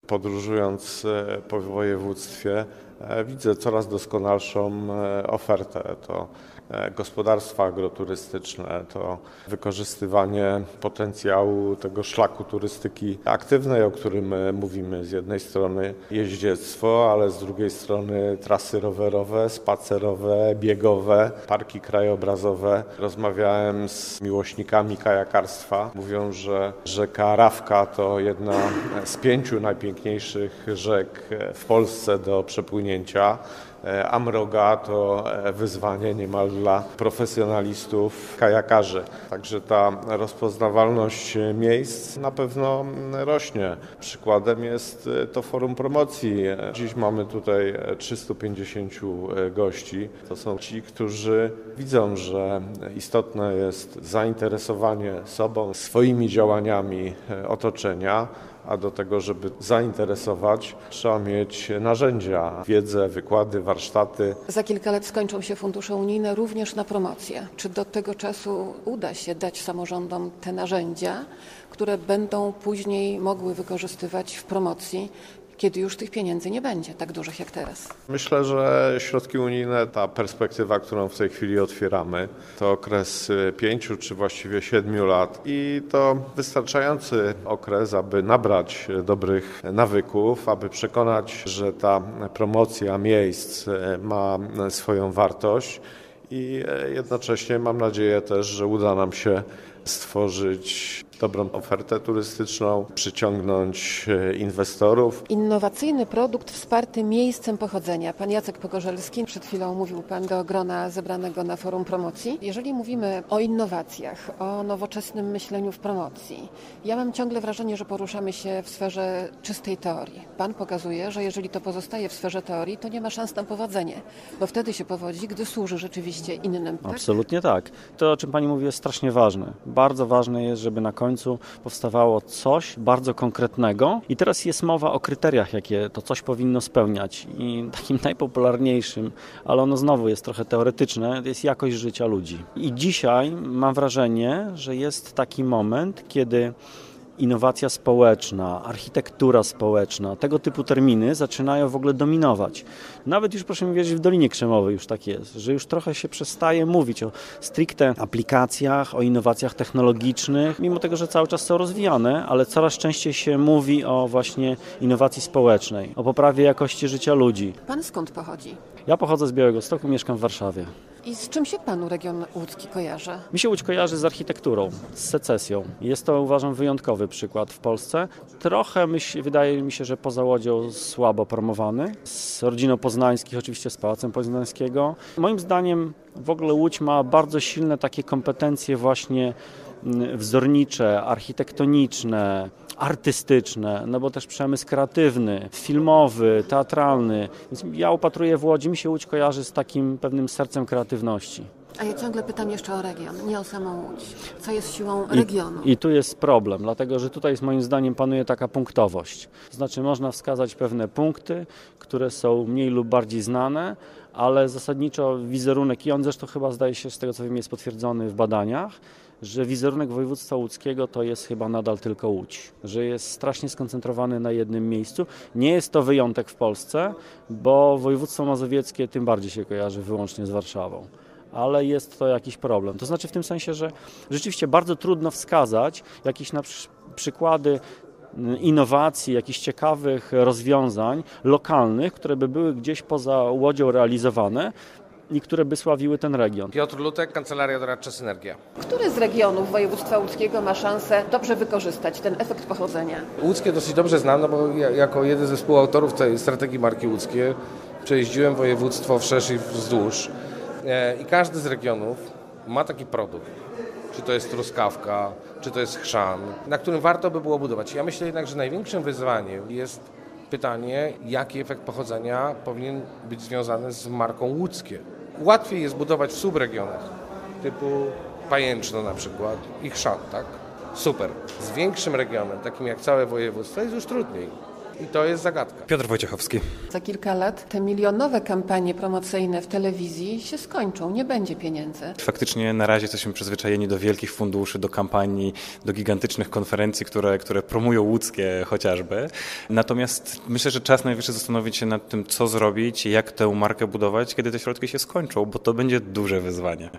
Podróżując po województwie widzę coraz doskonalszą ofertę. To gospodarstwa agroturystyczne, to wykorzystywanie potencjału tego szlaku turystyki aktywnej, o którym mówimy. Z jednej strony jeździectwo, ale z drugiej strony trasy rowerowe, spacerowe, biegowe, parki krajobrazowe. Rozmawiałem z miłośnikami kajakarstwa. Mówią, że rzeka Rawka to jedna z 5 najpiękniejszych rzek w Polsce do przepłynięcia. A Mroga to wyzwanie niemal dla profesjonalistów kajakarzy. Także ta rozpoznawalność miejsc na pewno rośnie. Przykładem jest to forum promocji. Dziś mamy tutaj 350 gości. To są ci, którzy widzą, że istotne jest zainteresowanie sobą, swoimi działaniami otoczenia, a do tego, żeby zainteresować, trzeba mieć narzędzia, wiedzę, wykłady, warsztaty. Za kilka lat skończą się fundusze unijne również na promocję. Czy do tego czasu uda się dać samorządom te narzędzia, które będą później mogły wykorzystywać w promocji, kiedy już tych pieniędzy nie będzie tak dużych jak teraz? Myślę, że środki unijne, ta perspektywa, którą w tej chwili otwieramy, to okres 5 czy właściwie 7 lat i to wystarczający okres, aby nabrać dobrych nawyków, aby przekonać, że ta promocja miejsc ma swoją wartość i jednocześnie mam nadzieję też, że uda nam się stworzyć dobrą ofertę turystyczną, przyciągnąć inwestorów. Innowacyjny produkt wsparty miejscem pochodzenia. Pan Jacek Pogorzelski, przed chwilą mówił Pan do grona zebranego na forum promocji. Jeżeli mówimy o innowacjach, o nowoczesnym myśleniu w promocji, ja mam ciągle wrażenie, że poruszamy się w sferze czystej teorii. Pan pokazuje, że jeżeli to pozostaje w sferze teorii, to nie ma szans na powodzenie, bo wtedy się powodzi, gdy służy rzeczywiście innym. Tak? Absolutnie tak. To, o czym Pani mówi, jest strasznie ważne. Bardzo ważne jest, żeby na końcu powstawało coś bardzo konkretnego i teraz jest mowa o kryteriach, jakie to coś powinno spełniać i takim najpopularniejszym, ale ono znowu jest trochę teoretyczne, jest jakość życia ludzi. I dzisiaj mam wrażenie, że jest taki moment, kiedy innowacja społeczna, architektura społeczna, tego typu terminy zaczynają w ogóle dominować. Nawet już, proszę mi wierzyć, w Dolinie Krzemowej już tak jest, że już trochę się przestaje mówić o stricte aplikacjach, o innowacjach technologicznych, mimo tego, że cały czas są rozwijane, ale coraz częściej się mówi o właśnie innowacji społecznej, o poprawie jakości życia ludzi. Pan skąd pochodzi? Ja pochodzę z Białegostoku, mieszkam w Warszawie. I z czym się Panu region łódzki kojarzy? Mi się Łódź kojarzy z architekturą, z secesją. Jest to, uważam, wyjątkowy przykład w Polsce. Trochę wydaje mi się, że poza Łodzią słabo promowany. Z rodziną Poznańskich, oczywiście z Pałacem Poznańskiego. Moim zdaniem w ogóle Łódź ma bardzo silne takie kompetencje właśnie wzornicze, architektoniczne, artystyczne, no bo też przemysł kreatywny, filmowy, teatralny. Więc ja upatruję w Łodzi, mi się Łódź kojarzy z takim pewnym sercem kreatywności. A ja ciągle pytam jeszcze o region, nie o samą Łódź. Co jest siłą regionu? I tu jest problem, dlatego że tutaj moim zdaniem panuje taka punktowość. To znaczy można wskazać pewne punkty, które są mniej lub bardziej znane, ale zasadniczo wizerunek, i on zresztą chyba zdaje się z tego co wiem jest potwierdzony w badaniach, że wizerunek województwa łódzkiego to jest chyba nadal tylko Łódź, że jest strasznie skoncentrowany na jednym miejscu. Nie jest to wyjątek w Polsce, bo województwo mazowieckie tym bardziej się kojarzy wyłącznie z Warszawą. Ale jest to jakiś problem. To znaczy w tym sensie, że rzeczywiście bardzo trudno wskazać jakieś przykłady innowacji, jakichś ciekawych rozwiązań lokalnych, które by były gdzieś poza Łodzią realizowane i które by sławiły ten region. Piotr Lutek, Kancelaria Doradcza Synergia. Który z regionów województwa łódzkiego ma szansę dobrze wykorzystać ten efekt pochodzenia? Łódzkie dosyć dobrze znam, no bo ja, jako jeden ze współautorów tej strategii marki łódzkie przejeździłem województwo wszerz i wzdłuż i każdy z regionów ma taki produkt. Czy to jest truskawka, czy to jest chrzan, na którym warto by było budować. Ja myślę jednak, że największym wyzwaniem jest pytanie, jaki efekt pochodzenia powinien być związany z marką łódzkie. Łatwiej jest budować w subregionach, typu Pajęczno na przykład i chrzan, tak? Super. Z większym regionem, takim jak całe województwo, jest już trudniej. I to jest zagadka. Piotr Wojciechowski. Za kilka lat te milionowe kampanie promocyjne w telewizji się skończą, nie będzie pieniędzy. Faktycznie na razie jesteśmy przyzwyczajeni do wielkich funduszy, do kampanii, do gigantycznych konferencji, które promują łódzkie chociażby. Natomiast myślę, że czas najwyższy zastanowić się nad tym, co zrobić, jak tę markę budować, kiedy te środki się skończą, bo to będzie duże wyzwanie.